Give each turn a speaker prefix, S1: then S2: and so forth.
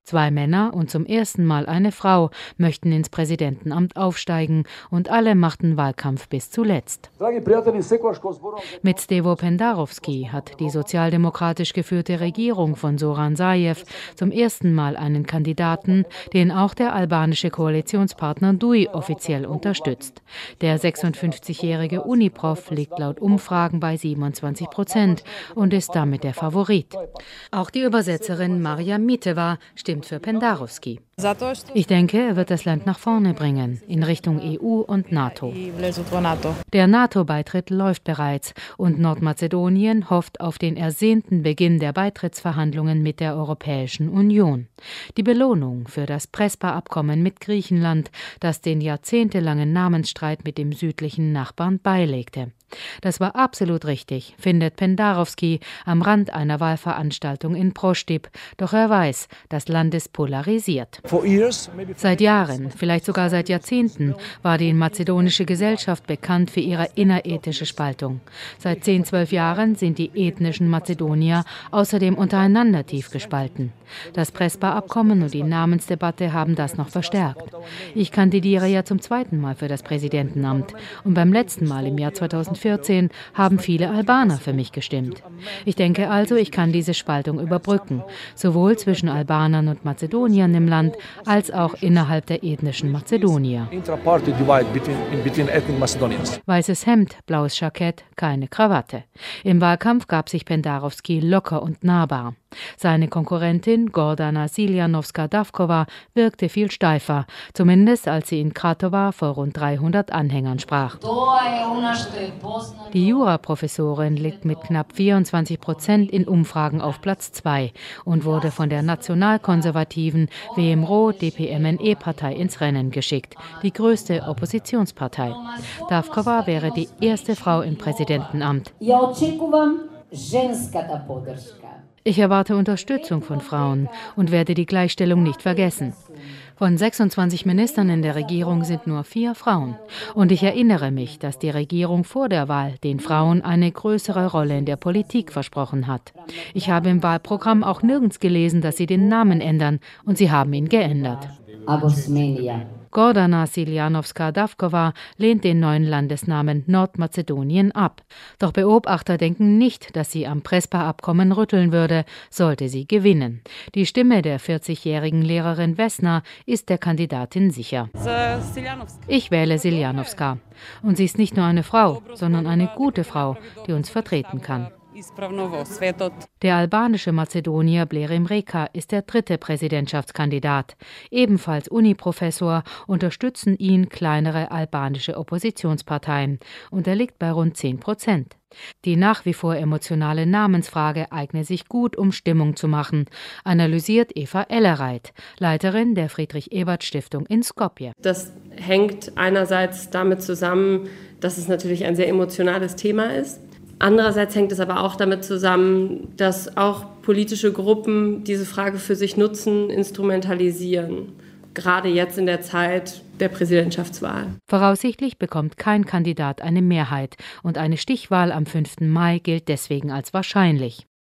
S1: 2 Männer und zum ersten Mal eine Frau möchten ins Präsidentenamt aufsteigen und alle machten Wahlkampf bis zuletzt. Mit Stevo Pendarovski hat die sozialdemokratisch geführte Regierung von Zoran Zaev zum ersten Mal einen Kandidaten, den auch der albanische Koalitionspartner DUI offiziell unterstützt. Der 56-jährige Uniprof liegt laut Umfragen bei 27% und ist damit der Favorit. Auch die Übersetzerin Marija Miteva stimmt für Pendarovski. Ich denke, er wird das Land nach vorne bringen, in Richtung EU und NATO. Der NATO-Beitritt läuft bereits und Nordmazedonien hofft auf den ersehnten Beginn der Beitrittsverhandlungen mit der Europäischen Union. Die Belohnung für das Prespa-Abkommen mit Griechenland, das den jahrzehntelangen Namensstreit mit dem südlichen Nachbarn beilegte. Das war absolut richtig, findet Pendarovski am Rand einer Wahlveranstaltung in Proštip. Doch er weiß, das Land ist polarisiert. Seit Jahren, vielleicht sogar seit Jahrzehnten, war die mazedonische Gesellschaft bekannt für ihre innerethische Spaltung. Seit 10-12 Jahren sind die ethnischen Mazedonier außerdem untereinander tief gespalten. Das Prespa-Abkommen und die Namensdebatte haben das noch verstärkt. Ich kandidiere ja zum 2. Mal für das Präsidentenamt und beim letzten Mal im Jahr 2014 haben viele Albaner für mich gestimmt. Ich denke also, ich kann diese Spaltung überbrücken, sowohl zwischen Albanern und Mazedoniern im Land, als auch innerhalb der ethnischen Mazedonier. Weißes Hemd, blaues Jackett, keine Krawatte. Im Wahlkampf gab sich Pendarovski locker und nahbar. Seine Konkurrentin Gordana Siljanovska-Davkova wirkte viel steifer, zumindest als sie in Kratova vor rund 300 Anhängern sprach. Die Juraprofessorin liegt mit knapp 24% in Umfragen auf Platz 2 und wurde von der nationalkonservativen WMRO-DPMNE-Partei ins Rennen geschickt, die größte Oppositionspartei. Davkova wäre die erste Frau im Präsidentenamt. Ich erwarte Unterstützung von Frauen und werde die Gleichstellung nicht vergessen. Von 26 Ministern in der Regierung sind nur 4 Frauen. Und ich erinnere mich, dass die Regierung vor der Wahl den Frauen eine größere Rolle in der Politik versprochen hat. Ich habe im Wahlprogramm auch nirgends gelesen, dass sie den Namen ändern, und sie haben ihn geändert. Gordana Siljanovska-Davkova lehnt den neuen Landesnamen Nordmazedonien ab. Doch Beobachter denken nicht, dass sie am Prespa-Abkommen rütteln würde, sollte sie gewinnen. Die Stimme der 40-jährigen Lehrerin Vesna ist der Kandidatin sicher. Ich wähle Siljanovska. Und sie ist nicht nur eine Frau, sondern eine gute Frau, die uns vertreten kann. Der albanische Mazedonier Blerim Reka ist der 3. Präsidentschaftskandidat. Ebenfalls Uniprofessor unterstützen ihn kleinere albanische Oppositionsparteien und er liegt bei rund 10%. Die nach wie vor emotionale Namensfrage eigne sich gut, um Stimmung zu machen, analysiert Eva Ellereit, Leiterin der Friedrich-Ebert-Stiftung in Skopje.
S2: Das hängt einerseits damit zusammen, dass es natürlich ein sehr emotionales Thema ist. Andererseits hängt es aber auch damit zusammen, dass auch politische Gruppen diese Frage für sich nutzen, instrumentalisieren. Gerade jetzt in der Zeit der Präsidentschaftswahl.
S1: Voraussichtlich bekommt kein Kandidat eine Mehrheit und eine Stichwahl am 5. Mai gilt deswegen als wahrscheinlich.